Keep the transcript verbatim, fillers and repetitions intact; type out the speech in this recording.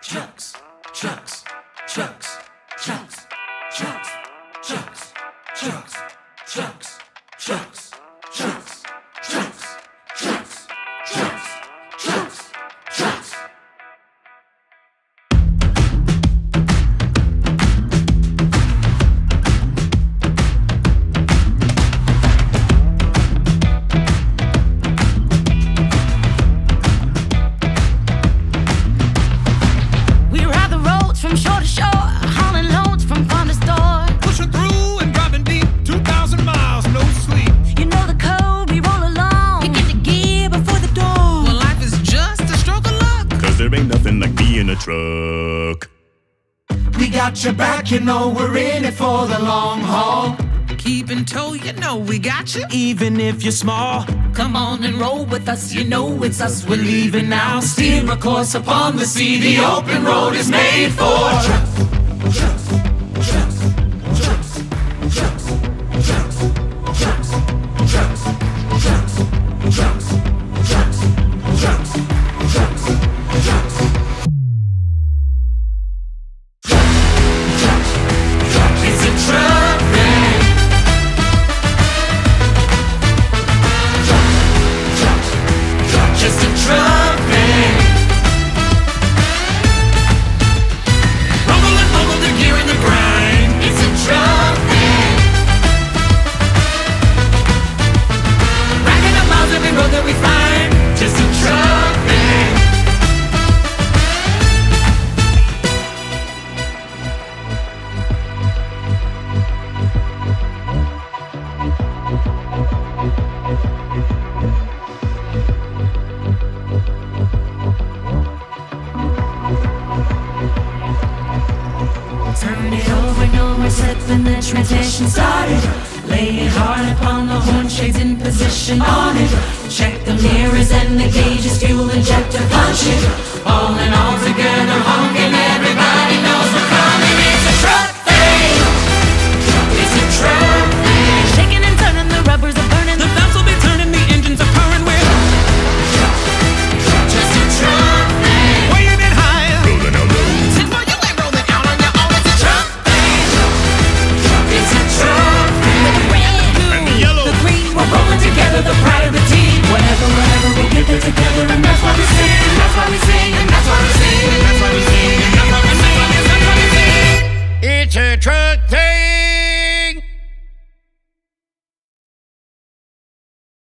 Chucks, chucks, chucks, chucks, chucks, chucks, chucks, chucks, chucks, chucks, chucks, chucks, chucks, chucks, chucks. From shore to shore, hauling loads from farm to store, pushing through and driving deep, two thousand miles, no sleep. You know the code, we roll along, you get the gear before the door. Well, life is just a stroke of luck, cause there ain't nothing like being a truck. We got your back, you know we're in it for the long haul. Keep in tow, you know we got you, even if you're small. Come on and roll with us, you know it's us, we're Leaving now, steer a course upon the sea. The open road is made for trucks, trucks, trucks, trucks, trucks, trucks, trucks, trucks, trucks, trucks, trucks, trucks, trucks, trucks. It's a truck band. Just a truck band. Rumble and bumble, the gear and the grind. It's a truck band. Racking up miles every road that we find. Just a truck band. turn it over, no more slipping, the transmission started. Lay it hard upon the horn, shades in position on it. Check the mirrors and the gauges, fuel injector punch it. All in all together, honking every